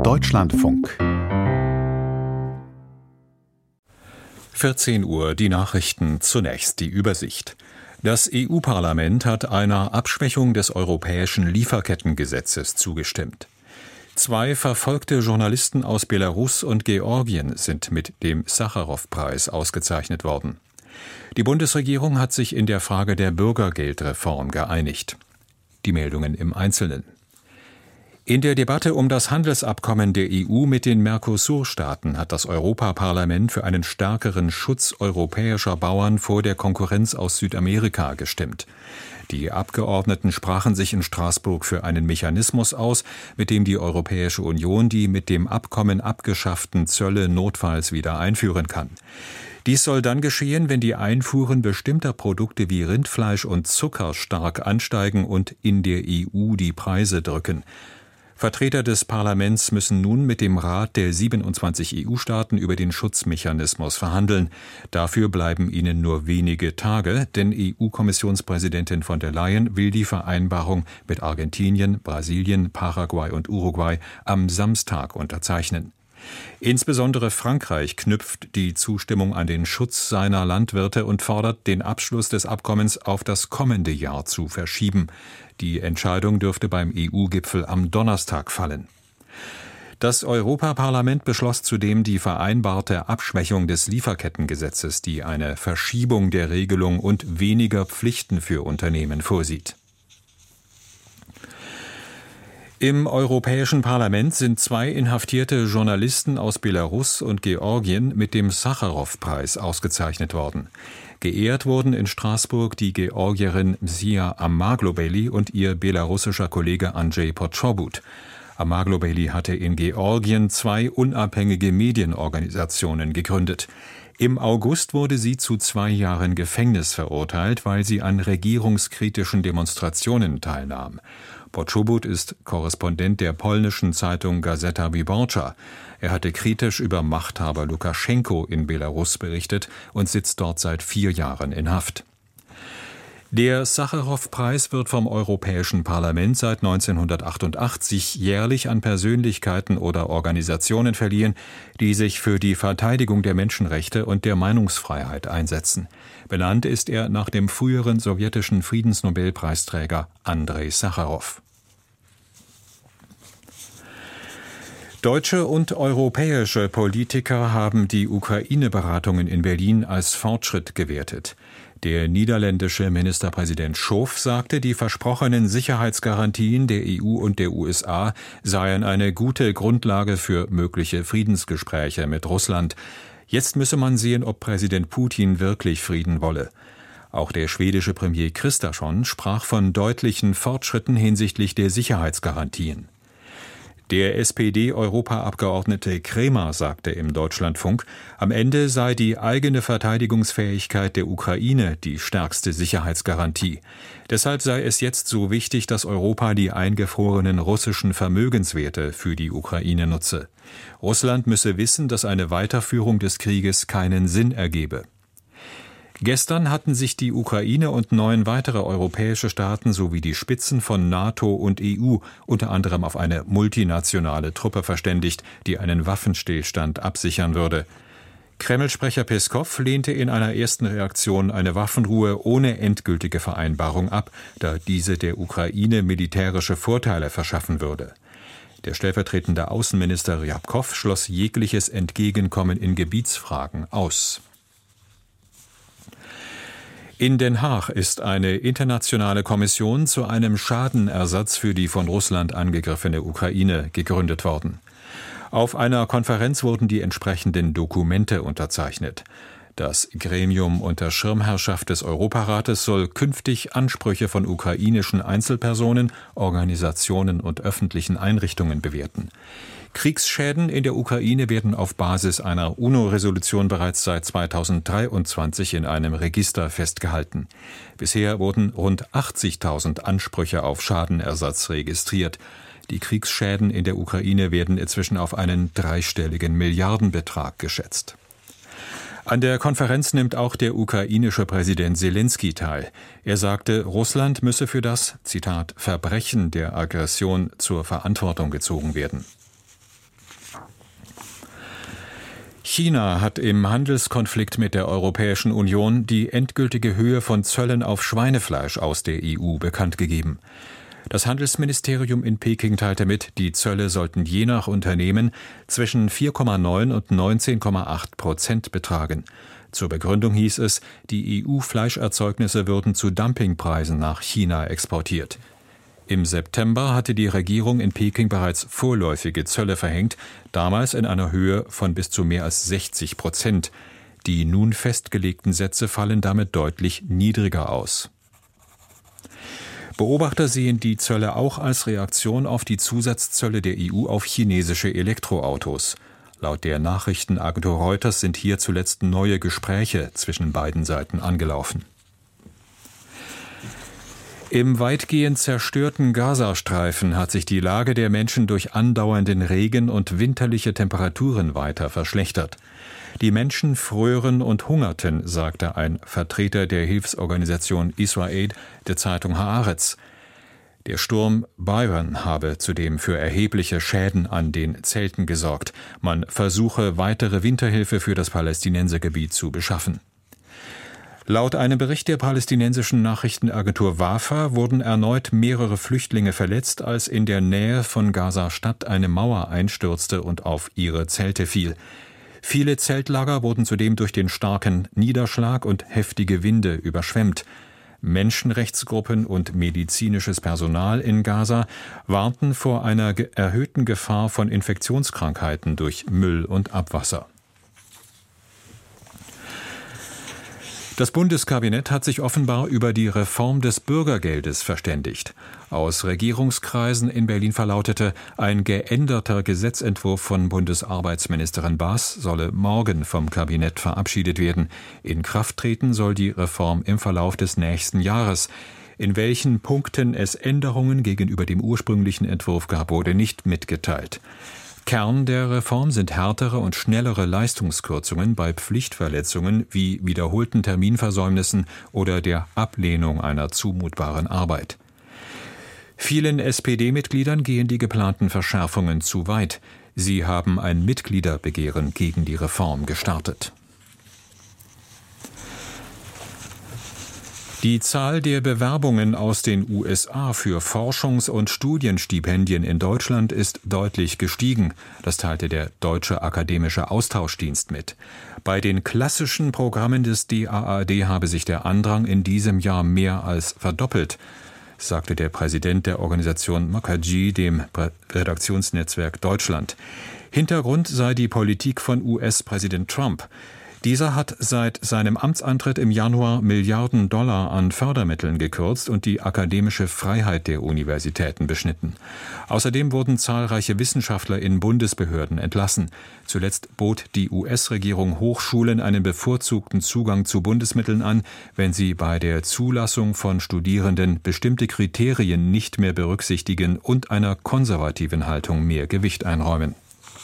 Deutschlandfunk 14 Uhr, die Nachrichten, zunächst die Übersicht. Das EU-Parlament hat einer Abschwächung des europäischen Lieferkettengesetzes zugestimmt. 2 verfolgte Journalisten aus Belarus und Georgien sind mit dem Sacharow-Preis ausgezeichnet worden. Die Bundesregierung hat sich in der Frage der Bürgergeldreform geeinigt. Die Meldungen im Einzelnen. In der Debatte um das Handelsabkommen der EU mit den Mercosur-Staaten hat das Europaparlament für einen stärkeren Schutz europäischer Bauern vor der Konkurrenz aus Südamerika gestimmt. Die Abgeordneten sprachen sich in Straßburg für einen Mechanismus aus, mit dem die Europäische Union die mit dem Abkommen abgeschafften Zölle notfalls wieder einführen kann. Dies soll dann geschehen, wenn die Einfuhren bestimmter Produkte wie Rindfleisch und Zucker stark ansteigen und in der EU die Preise drücken. Vertreter des Parlaments müssen nun mit dem Rat der 27 EU-Staaten über den Schutzmechanismus verhandeln. Dafür bleiben ihnen nur wenige Tage, denn EU-Kommissionspräsidentin von der Leyen will die Vereinbarung mit Argentinien, Brasilien, Paraguay und Uruguay am Samstag unterzeichnen. Insbesondere Frankreich knüpft die Zustimmung an den Schutz seiner Landwirte und fordert, den Abschluss des Abkommens auf das kommende Jahr zu verschieben. Die Entscheidung dürfte beim EU-Gipfel am Donnerstag fallen. Das Europaparlament beschloss zudem die vereinbarte Abschwächung des Lieferkettengesetzes, die eine Verschiebung der Regelung und weniger Pflichten für Unternehmen vorsieht. Im Europäischen Parlament sind 2 inhaftierte Journalisten aus Belarus und Georgien mit dem Sacharow-Preis ausgezeichnet worden. Geehrt wurden in Straßburg die Georgierin Mzia Amaglobeli und ihr belarussischer Kollege Andrzej Poczobut. Amaglobeli hatte in Georgien 2 unabhängige Medienorganisationen gegründet. Im August wurde sie zu 2 Jahren Gefängnis verurteilt, weil sie an regierungskritischen Demonstrationen teilnahm. Poczobut ist Korrespondent der polnischen Zeitung Gazeta Wyborcza. Er hatte kritisch über Machthaber Lukaschenko in Belarus berichtet und sitzt dort seit 4 Jahren in Haft. Der Sacharow-Preis wird vom Europäischen Parlament seit 1988 jährlich an Persönlichkeiten oder Organisationen verliehen, die sich für die Verteidigung der Menschenrechte und der Meinungsfreiheit einsetzen. Benannt ist er nach dem früheren sowjetischen Friedensnobelpreisträger Andrei Sacharow. Deutsche und europäische Politiker haben die Ukraine-Beratungen in Berlin als Fortschritt gewertet. Der niederländische Ministerpräsident Schoof sagte, die versprochenen Sicherheitsgarantien der EU und der USA seien eine gute Grundlage für mögliche Friedensgespräche mit Russland. Jetzt müsse man sehen, ob Präsident Putin wirklich Frieden wolle. Auch der schwedische Premier Kristersson sprach von deutlichen Fortschritten hinsichtlich der Sicherheitsgarantien. Der SPD-Europaabgeordnete Kremer sagte im Deutschlandfunk, am Ende sei die eigene Verteidigungsfähigkeit der Ukraine die stärkste Sicherheitsgarantie. Deshalb sei es jetzt so wichtig, dass Europa die eingefrorenen russischen Vermögenswerte für die Ukraine nutze. Russland müsse wissen, dass eine Weiterführung des Krieges keinen Sinn ergebe. Gestern hatten sich die Ukraine und 9 weitere europäische Staaten sowie die Spitzen von NATO und EU unter anderem auf eine multinationale Truppe verständigt, die einen Waffenstillstand absichern würde. Kreml-Sprecher Peskow lehnte in einer ersten Reaktion eine Waffenruhe ohne endgültige Vereinbarung ab, da diese der Ukraine militärische Vorteile verschaffen würde. Der stellvertretende Außenminister Ryabkov schloss jegliches Entgegenkommen in Gebietsfragen aus. In Den Haag ist eine internationale Kommission zu einem Schadenersatz für die von Russland angegriffene Ukraine gegründet worden. Auf einer Konferenz wurden die entsprechenden Dokumente unterzeichnet. Das Gremium unter Schirmherrschaft des Europarates soll künftig Ansprüche von ukrainischen Einzelpersonen, Organisationen und öffentlichen Einrichtungen bewerten. Kriegsschäden in der Ukraine werden auf Basis einer UNO-Resolution bereits seit 2023 in einem Register festgehalten. Bisher wurden rund 80.000 Ansprüche auf Schadenersatz registriert. Die Kriegsschäden in der Ukraine werden inzwischen auf einen dreistelligen Milliardenbetrag geschätzt. An der Konferenz nimmt auch der ukrainische Präsident Selenskyj teil. Er sagte, Russland müsse für das, Zitat, Verbrechen der Aggression zur Verantwortung gezogen werden. China hat im Handelskonflikt mit der Europäischen Union die endgültige Höhe von Zöllen auf Schweinefleisch aus der EU bekannt gegeben. Das Handelsministerium in Peking teilte mit, die Zölle sollten je nach Unternehmen zwischen 4,9 und 19,8% betragen. Zur Begründung hieß es, die EU-Fleischerzeugnisse würden zu Dumpingpreisen nach China exportiert. Im September hatte die Regierung in Peking bereits vorläufige Zölle verhängt, damals in einer Höhe von bis zu mehr als 60%. Die nun festgelegten Sätze fallen damit deutlich niedriger aus. Beobachter sehen die Zölle auch als Reaktion auf die Zusatzzölle der EU auf chinesische Elektroautos. Laut der Nachrichtenagentur Reuters sind hier zuletzt neue Gespräche zwischen beiden Seiten angelaufen. Im weitgehend zerstörten Gazastreifen hat sich die Lage der Menschen durch andauernden Regen und winterliche Temperaturen weiter verschlechtert. Die Menschen frören und hungerten, sagte ein Vertreter der Hilfsorganisation Israel der Zeitung Haaretz. Der Sturm Byron habe zudem für erhebliche Schäden an den Zelten gesorgt. Man versuche, weitere Winterhilfe für das Palästinensergebiet zu beschaffen. Laut einem Bericht der palästinensischen Nachrichtenagentur Wafa wurden erneut mehrere Flüchtlinge verletzt, als in der Nähe von Gaza-Stadt eine Mauer einstürzte und auf ihre Zelte fiel. Viele Zeltlager wurden zudem durch den starken Niederschlag und heftige Winde überschwemmt. Menschenrechtsgruppen und medizinisches Personal in Gaza warnten vor einer erhöhten Gefahr von Infektionskrankheiten durch Müll und Abwasser. Das Bundeskabinett hat sich offenbar über die Reform des Bürgergeldes verständigt. Aus Regierungskreisen in Berlin verlautete, ein geänderter Gesetzentwurf von Bundesarbeitsministerin Baas solle morgen vom Kabinett verabschiedet werden. In Kraft treten soll die Reform im Verlauf des nächsten Jahres. In welchen Punkten es Änderungen gegenüber dem ursprünglichen Entwurf gab, wurde nicht mitgeteilt. Kern der Reform sind härtere und schnellere Leistungskürzungen bei Pflichtverletzungen wie wiederholten Terminversäumnissen oder der Ablehnung einer zumutbaren Arbeit. Vielen SPD-Mitgliedern gehen die geplanten Verschärfungen zu weit. Sie haben ein Mitgliederbegehren gegen die Reform gestartet. Die Zahl der Bewerbungen aus den USA für Forschungs- und Studienstipendien in Deutschland ist deutlich gestiegen. Das teilte der Deutsche Akademische Austauschdienst mit. Bei den klassischen Programmen des DAAD habe sich der Andrang in diesem Jahr mehr als verdoppelt, sagte der Präsident der Organisation Mukherjee dem Redaktionsnetzwerk Deutschland. Hintergrund sei die Politik von US-Präsident Trump. Dieser hat seit seinem Amtsantritt im Januar Milliarden Dollar an Fördermitteln gekürzt und die akademische Freiheit der Universitäten beschnitten. Außerdem wurden zahlreiche Wissenschaftler in Bundesbehörden entlassen. Zuletzt bot die US-Regierung Hochschulen einen bevorzugten Zugang zu Bundesmitteln an, wenn sie bei der Zulassung von Studierenden bestimmte Kriterien nicht mehr berücksichtigen und einer konservativen Haltung mehr Gewicht einräumen.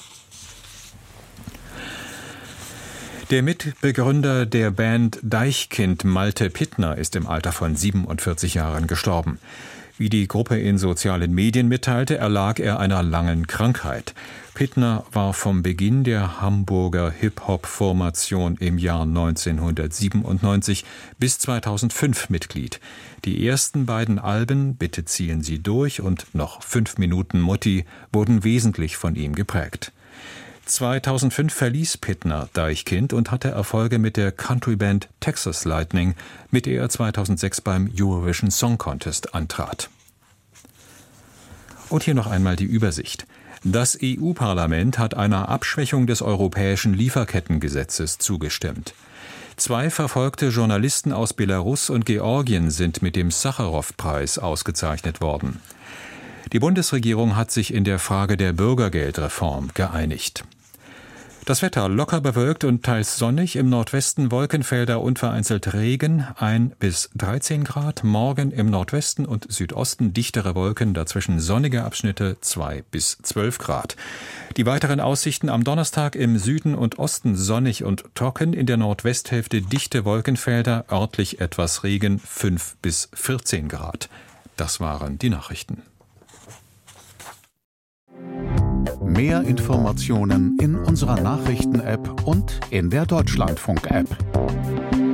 Der Mitbegründer der Band Deichkind, Malte Pittner, ist im Alter von 47 Jahren gestorben. Wie die Gruppe in sozialen Medien mitteilte, erlag er einer langen Krankheit. Pittner war vom Beginn der Hamburger Hip-Hop-Formation im Jahr 1997 bis 2005 Mitglied. Die ersten beiden Alben, Bitte ziehen Sie durch und noch 5 Minuten Mutti, wurden wesentlich von ihm geprägt. 2005 verließ Pittner Deichkind und hatte Erfolge mit der Countryband Texas Lightning, mit der er 2006 beim Eurovision Song Contest antrat. Und hier noch einmal die Übersicht. Das EU-Parlament hat einer Abschwächung des europäischen Lieferkettengesetzes zugestimmt. 2 verfolgte Journalisten aus Belarus und Georgien sind mit dem Sacharow-Preis ausgezeichnet worden. Die Bundesregierung hat sich in der Frage der Bürgergeldreform geeinigt. Das Wetter locker bewölkt und teils sonnig, im Nordwesten Wolkenfelder und vereinzelt Regen, 1 bis 13 Grad, morgen im Nordwesten und Südosten dichtere Wolken, dazwischen sonnige Abschnitte 2 bis 12 Grad. Die weiteren Aussichten am Donnerstag im Süden und Osten sonnig und trocken, in der Nordwesthälfte dichte Wolkenfelder, örtlich etwas Regen, 5 bis 14 Grad. Das waren die Nachrichten. Mehr Informationen in unserer Nachrichten-App und in der Deutschlandfunk-App.